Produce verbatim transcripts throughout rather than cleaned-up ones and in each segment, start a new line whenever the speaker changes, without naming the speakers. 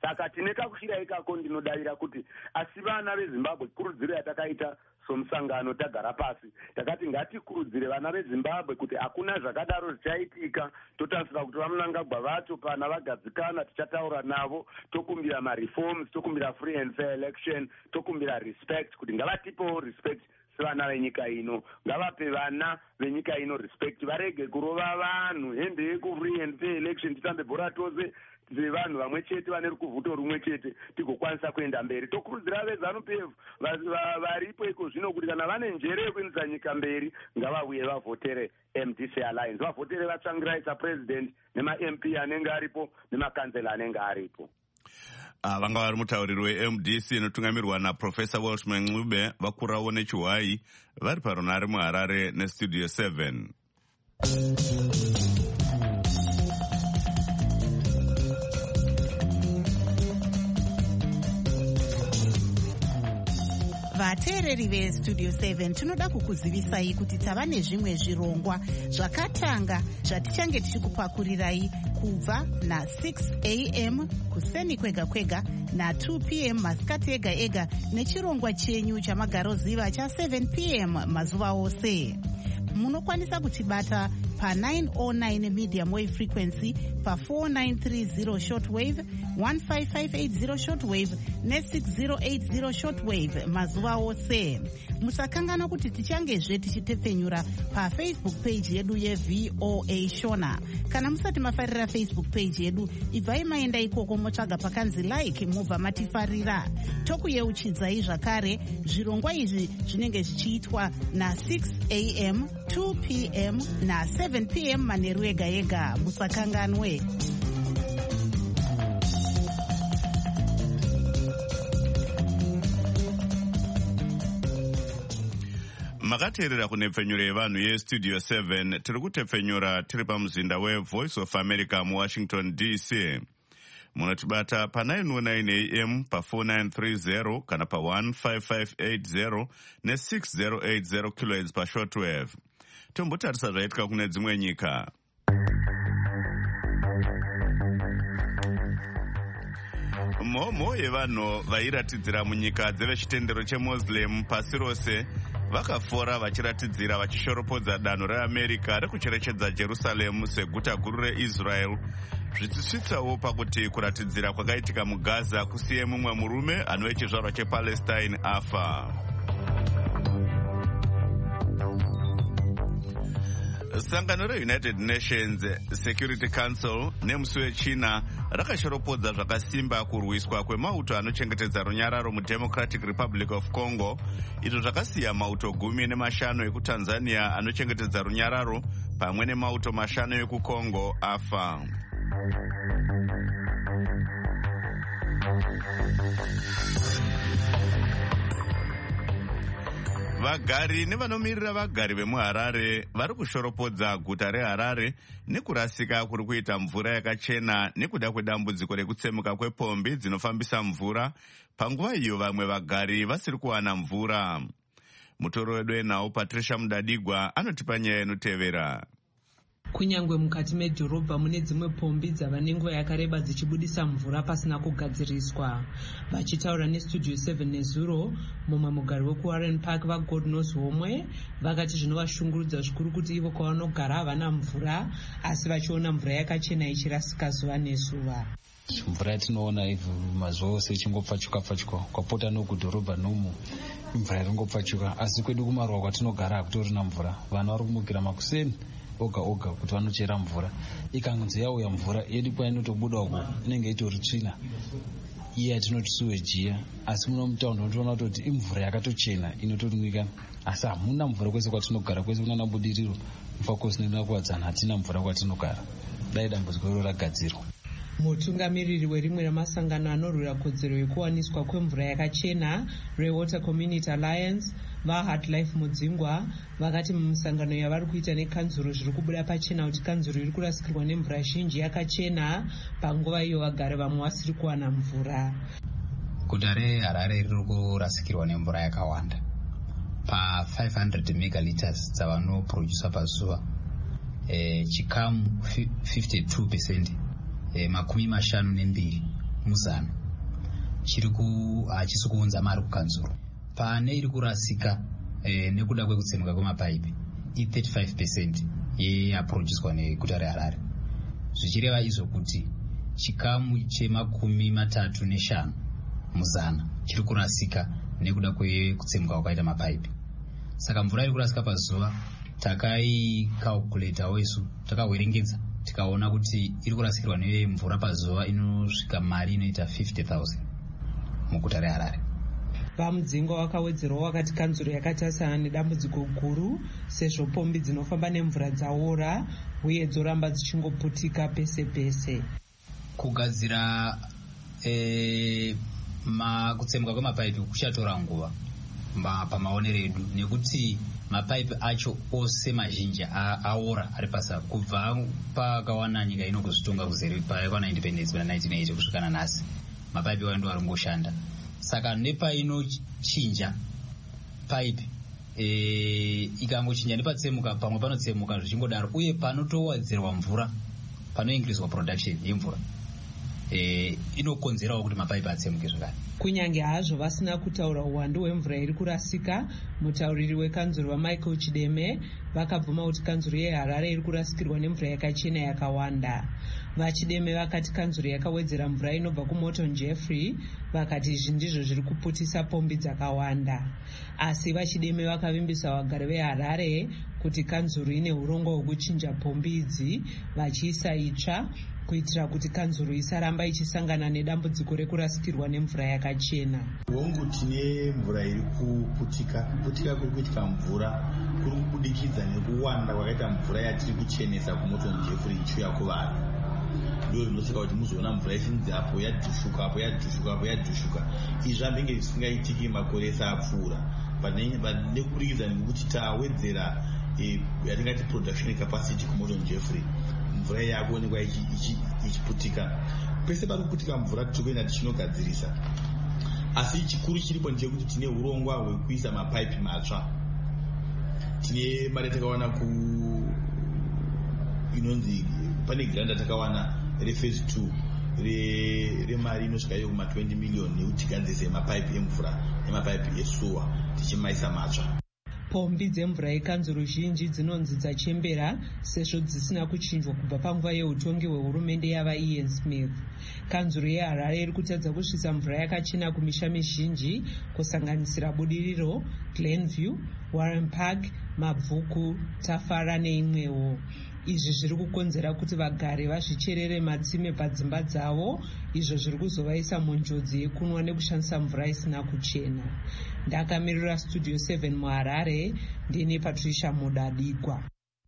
saka tinekakushira ikako ndinodavira kuti asi vana vezimbabwe kurudziro yatakaita somusangano tagara pasi takati ngatikurudzire vana vezimbabwe kuti hakuna zvakadaro zvichaitika, totarisira kuti vamunangagwa vacho pana vagadzikana tichataura navo, tokumbira mareforms, tokumbira free and fair election, tokumbira respect kuti ngavatipewo respect sevana venyika ino, ngavape vana venyika ino respect, varege kurova vanhu hembe yeku-free and fair election, titambe bhora tose vanhu vamwe chete vane rukuvhuto rumwe chete tigokwanisa kuenda mberi. Tokurudzira vezanu P F varipo iko zvino kuti kana vane njere yekuendesa nyika mberi ngavauye vavhotere M D C Alliance, vavhotere vatsvangiraisa president nema-M P anenge aripo nemakansela anenge aripo.
Ah, vanga vari mutauriri we-M D C inotungamirwa naProfessor Welshman Ncube vakurawo nechiwai vari parunare muHarare nestudio seven.
Vateereri vestudio seven tinoda kukuzivisai kuti tava nezvimwe zvirongwa zvakatanga zvatichange tichikupakurirai kubva na six a m kuseni kwega kwega na two p m masikati ega ega nechirongwa chenyu chamagaroziva cha seven p m mazuva ose. Munokwanisa kutibata pa nine oh nine medium wave frequency, pa four nine three zero shortwave, one five five eight zero shortwave ne six zero eight zero shortwave mazuva ose. Musakangana kuti tichangezve tichitepfenyura pa Facebook page yedu ye-V O A Shona. Kana musati mafarira Facebook page yedu, ibvai maenda ikoko motsvaga pakanzi like mubva matifarira. Tokuyeuchidzai zvakare zvirongwa izvi zvinenge zvichiitwa na six a m, two p m na seven p m manheru ega ega. Musakanganwe.
Makateerera kunepfenyuro yevanhu yestudio seven tiri kutepfenyura tiri pamuzinda weVoice of America muWashington D C. Munotibata pa nine oh nine a m, pa four nine three zero kana pa one five five eight zero ne six zero eight zero kilohertz pa shortwave. Tombotarisa zvaitika kune dzimwe nyika. Mhomho yevanhu vairatidzira munyika dzevechitendero cheMuslim pasi rose vakafora vachiratidzira vachishorapodza danho reAmerica rekucherechedza Jerusalem seguta guru reIsrael, zvichisvitsawo pakuti kuratidzira kwakaitika muGaza kusiye mumwe murume anove chizvarwa chePalestine afa. Sangano reUnited Nations Security Council nemusi wechina rakashoropodza zvakasimba kurwiswa kwemauto anochengetedza runyararo muDemocratic Republic of Congo, izvo zvakasiya mauto gumi nemashanu ekuTanzania anochengetedza runyararo pamwe nemauto mashanu ekuCongo afa. Vagari nevanomirira vagari vemuHarare vari kushoropodza guta reHarare nekurasika kuri kuita mvura yakachena nekuda kwedambudziko rekutsemuka kwepombi dzinofambisa mvura, panguva iyo vamwe vagari vasiri kuwana mvura. Mutoro wedu enawo Patricia Mudadigwa anotipa nyaya inotevera.
Kunyangwe mukati medhorobha mune dzimwe pombi dzava nenguva yakareba dzichibudisa mvura pasina kugadziriswa. Vachitaura nestudio seven nezuro, mumwe mugari wekuWarren Park vaGold Nose Homwe vakati zvinovashungurudza zvikuru kuti ivo kwavanogara havana mvura, asi vachiona mvura yakachena ichirasika zuva nezuva.
Mvura yatinoona ivhu mazuva ose ichingopfachuka pfachuka, kwapota nokudhorobha nomu mvura iringopfachuka, asi kwedu kumaruwa kwatinogara hakutorina mvura. Vana vari kumukira makuseni oga oga kuti vanochera mvura, ikanzi yauya mvura yedu painotobuda uko inenge itori tsvina iye yatinoti suwejiya, asi muno mutaundi unotoona kuti imvura yakatochena inotonwika, asi hamuna mvura kwese kwatinogara, kwese kuna nabudiriro mfakosi nenakuwadzana hatina mvura kwatinogara. Dai dambudziko iro ragadzirwa.
Mutungamiriri werimwe ramasangano anorwira kodzero yekuwaniswa kwemvura yakachena reWater Community Alliance vaHeart Life Mudzingwa vakati mumusangano yavari kuita nekanzuro zviri kubuda pachena kuti kanzuro iri kurasikirwa nemvura zhinji yakachena panguva iyo vagari vamwe vasiri kuwana mvura.
Guta reHarare riri kurasikirwa nemvura yakawanda pa five hundred megaliters dzavanoprodusa pazuva, e, chikamu fifty-two percent, e, makumi mashanu nembiri muzana chiri ku hachisi kuunza mari kukanzuro. Pane iri kurasika eh, nekuda kwekutsemuka kwemapaipi i thirty-five percent yeyaproduced neguta reHarare, zvichireva izvo kuti chikamu chemakumi matatu neshanu muzana chiri kurasika nekuda kwekutsemuka kwakaita mapaipi. Saka mvura iri kurasika pazuva takaikalkuletawo isu, takawerengedza tikaona kuti iri kurasikirwa nemvura pazuva inosvika mari inoita fifty thousand muguta reHarare.
Vamudzinga wakawedzerawo wakati kanzuro yakatasana nedambudziko guru sezvo pombi dzinofamba nemvura dzaora uye dzoramba dzichingoputika pese pese.
Kugadzira eh, kutsemuka kwemapaipi kuchatora nguva pamaonero edu, nekuti mapaipi acho ose mazhinji aora ari pasa kubva pakawana nyika ino kuzvitonga kuzere paikwana independence pa nineteen eighty kusvika nanhasi mapaipi wayo ndo ari kungoshanda. Saka nepainochinja paipi e, ikangochinja nepatsemuka pamwe panotsemuka zvichingodaro, uye panotowedzerwa mvura panoingiriswa production yemvura e, inokonzerawo kuti mapaipi atsemuke zvakare.
Kunyange hazvo vasina kutaura uwandu hwemvura iri kurasika, mutauriri wekanzuro vaMichael Chideme vakabvuma kuti kanzuro yeHarare iri kurasikirwa nemvura yakachena yakawanda. VaChideme vakati kanzuro yakawedzera mvura inobva kuMorton Jeffrey, vakati izvi ndizvo zviri kuputisa pombi dzakawanda. Asi VaChideme vakavimbisa vagari veHarare kuti kanzuro ine urongwa hwekuchinja pombi idzi vachiisa itsva kuitira kuti kanzuro isaramba ichisangana nedambudziko rekurasikirwa nemvura yakachena.
Hongu tine mvura iri kuputika, kuputika kuri kuitika mvura kuri kubudikidza nekuwanda kwakaita mvura yatiri kuchenesa kuMorton Jeffrey ichiuya kuvanhu. Ndizvo zvinosaka kuti muzoona mvura ichinzi apo yadhushuka apo yadhushuka apo yadhushuka. Izvi zvambenge zvisingaitiki makore ese apfuura, nekubudikidza nekuti tawedzera yatingati production capacity kuMorton Jeffrey, mvura yakuonekwa ichiputika. Pese pari kuputika mvura titokuenda tichinogadzirisa, asi chikuru chiripo ndechekuti tine urongwa hwekuisa mapaipi matsva. Tine mari takawana ku inonzi pane granda takawana rephase two remari inosvika iyo kuma twenty million nekuti tigadzise mapaipi emvura nemapaipi esuwa tichimaisa matsva.
Pombi dzemvura yekanzuro zhinji dzinonzi dzachembera sezvo dzisina kuchinjwa kubva panguva yeutongi hwehurumende yava Ian Smith. Kanzuro yeHarare iri kutadza kusvitsa mvura yakachena kumisha mizhinji kusanganisira Budiriro, Glenview, Warren Park, Mabvuku, Tafara neimwewo. Izvi zviri kukonzera kuti vagari vazvicherere matsime padzimba dzavo, izvo zviri kuzovaisa munjodzi yekunwa nekushandisa mvura isina kuchena. Ndakamirira Studio seven muHarare, ndini Patricia Mudadigwa.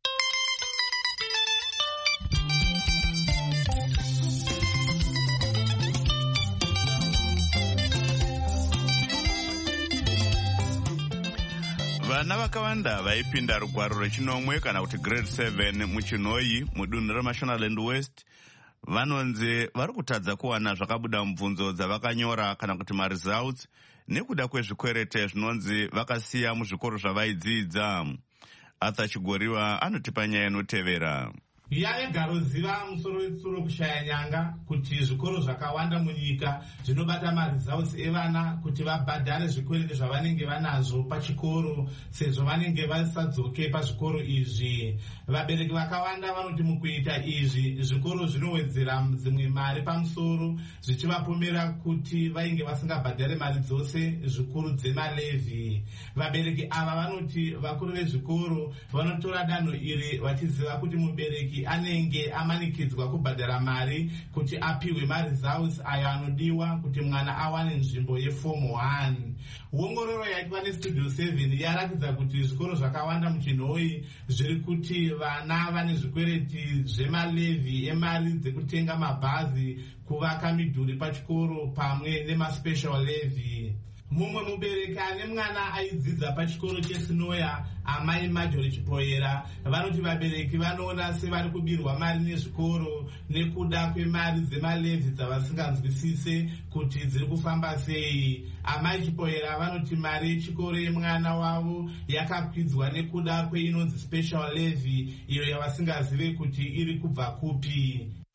Vana vakawanda vaipinda rugwaro rwechinomwe kana kuti grade seven muChinhoyi mudunhu reMashonaland West vanonzi vari kutadza kuwana zvakabuda mubvunzo dzavakanyora kana kuti maresults nekuda kwezvikwerete zvinonzi vakasiya muzvikoro zvavaidzidza. Arthur Chigoriwa anotipa nyaya inotevera.
Yaigaroziva musoro wetsuro kushaya nyanga kuti zvikoro zvakawanda munyika zvinobata maresults evana kuti vabhadhare zvikwerete zvavanenge vanazvo pachikoro sezvo vanenge vasadzoke pazvikoro izvi. Vabereki vakawanda vanoti mukuita izvi zvikoro zvinowedzera dzimwe mari pamusoro zvichivapomera kuti vainge vasingabhadhare mari dzose zvikuru dzemalevhi. Vabereki ava vanoti vakuru vezvikoro vanotora danho iri vachiziva kuti mubereki anenge amanikidzwa kubhadhara mari kuti apiwe maresults ayo anodiwa kuti mwana awane nzvimbo yeform one. Ongororo yaitwa neStudio seven yaratidza kuti zvikoro zvakawanda muChinhoyi zviri kuti vana vane zvikwereti zvemalevhi emari dzekutenga mabhazi, kuvaka midhuri pachikoro pamwe nemaspecial levy. Mumwe mubereki ane mwana aidzidza pachikoro cheSinoya, amai Marjorie Chipoera, vanoti vabereki vanoona sevari kubirwa mari nezvikoro nekuda kwemari dzemalevhi dzavasinganzwisise kuti dziri kufamba sei. Amai Chipoera vanoti mari yechikoro yemwana wavo yakakwidzwa nekuda kweinonzi special levy iyo yavasingazive kuti iri kubva kupi.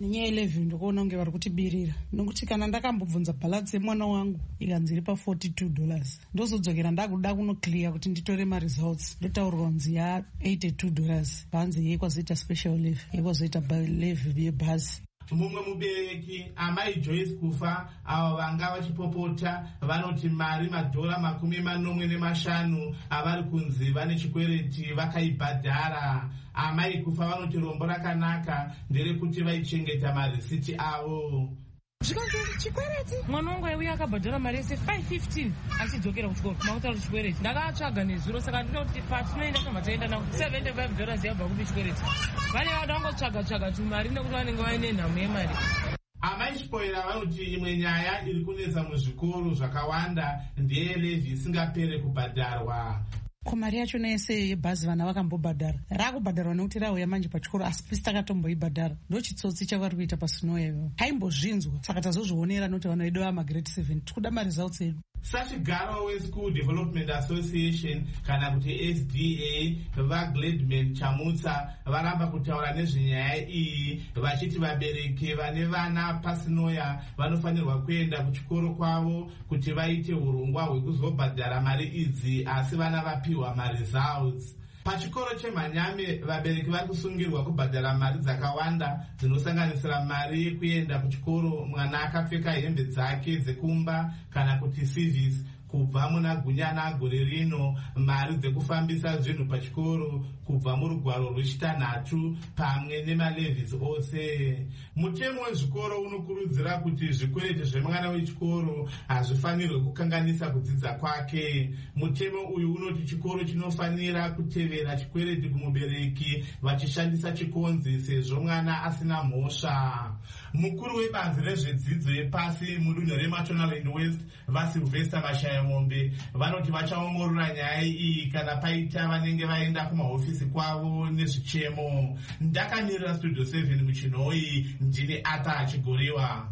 nenyaya eleven ndokuona kunge vari kutibirira, nokuti kana ndakambobvunza bhalansi yemwana wangu ikanzi iri pa forty-two dollars, ndozodzokera ndakuda kunoclear kuti nditore maresults, ndotaurirwa kunzi ya eighty-two dollars panzi yekwazoita special levy, yekwazoita levy yebhazi.
Mumwe mubereki amai Joyce kufa, avo vanga vachipopota vanoti mari madhora makumi manomwe nemashanu avari kunzi vane chikwereti vakaibhadhara. Amai kufa vanoti rombo rakanaka nderekuti vaichengeta marisiti avo.
Zvikanzi chikwereti mwana wangu aiuya akabhadhara mari yese five fifteen achidzokera kuchikoro makutaura chikwereti. Ndakatsvaga nezuro saka ndinoti patinoenda tobva taenda nako seventy-five dollars yabva kuti chikwereti. Vane vada vangotsvaga tsvaga tumari nekuti vanenge vaine nhamo yemari.
Amai Chipoera vanoti imwe nyaya iri kunetsa muzvikoro zvakawanda ndeyelevhi isingapere kubhadharwa.
Ko mari yacho nese yebhazi vana vakambobhadhara rakubhadharwa nekuti rauya manje pachikoro, asi pisi takatomboibhadhara. Ndo chitsotsi chavari kuita pasino iyoyo, haimbozvinzwa saka tazozvionera nekuti vana vedu vamagrade seven tikuda maresults edu.
Sachigaro weSchool Development Association kana kuti S D A vaGladman Chamutsa varamba kutaura nezvenyaya iyi vachiti vabereki vane vana pasinoya vanofanirwa kuenda kuchikoro kwavo kuti vaite urongwa hwekuzobhadhara mari idzi, asi vana vapiwa maresults. Pachikoro cheManyame vabereki vari kusungirwa kubhadhara mari dzakawanda dzinosanganisira mari yekuenda kuchikoro mwana akapfeka hembe dzake dzekumba kana kuti service kubva muna gunyana gore rino, mari dzekufambisa zvinhu pachikoro kubva murugwaro rwechitanhatu pamwe nemalevies ose. Mutemo wezvikoro unokurudzira kuti zvikwereti zvemwana wechikoro hazvifanirwe kukanganisa kudzidza kwake. Mutemo uyu unoti chikoro chinofanira kutevera chikwereti kumubereki vachishandisa chikonzi sezvo mwana asina mhosva. Mukuru webanzi rezvedzidzo yepasi mudunhu reMashonaland West vaSylvester Mashayamombe vanoti vachaongorora nyaya iyi kana paita vanenge vaenda kumahofisi kwavo nezvichemo. Ndakamirira Studio seven muchinoi, ndini Ata Achigoriwa.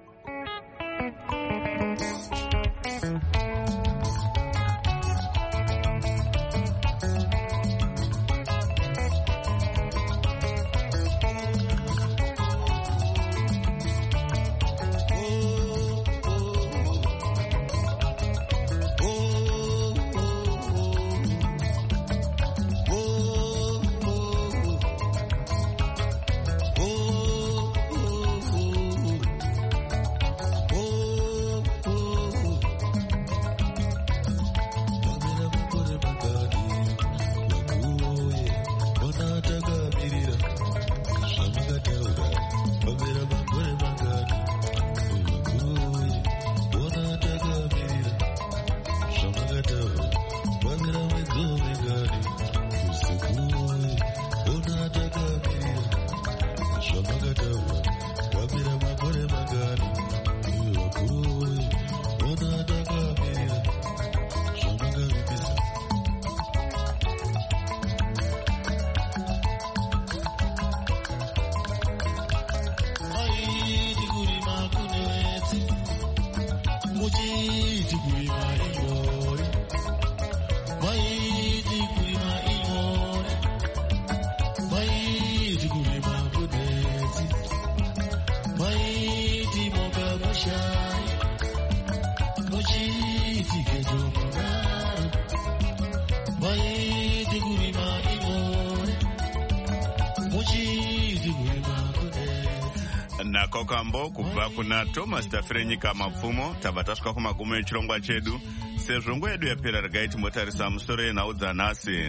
Nakokambo kubva kuna Thomas Tafrenyika Mapfumo tabva tasvika kumagumo echirongwa chedu. Sezvo nguva yedu yapera regai timbotarisa musoro yenhau dzanhasi.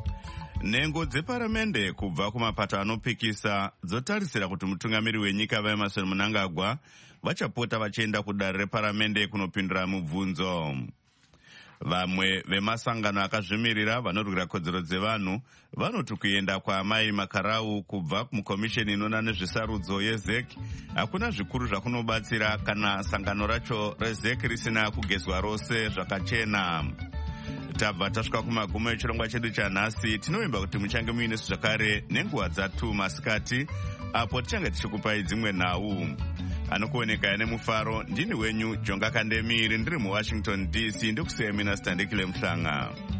Nhengo dzeparamende kubva kumapato anopikisa dzotarisira kuti mutungamiri wenyika vaEmmerson Mnangagwa vachapota vachienda kudare reparamende kunopindura mubvunzo. Vamwe vemasangano akazvimirira vanorwira kodzero dzevanhu vanoti kuenda kwaamai Makarau kubva kumukomisheni inoona nezvesarudzo yeZ E C hakuna zvikuru zvakunobatsira kana sangano racho reZ E C risina kugezwa rose zvakachena. Tabva tasvika kumagumo echirongwa chedu chanhasi. Tinovimba kuti muchange muinesu zvakare nenguva dzatu masikati apo tichange tichikupai dzimwe nhau. Anokuoneka nemufaro ndini wenyu Jonga Kandemiri ndiri muWashington D C ndokusiyemina Standekile Mhlanga.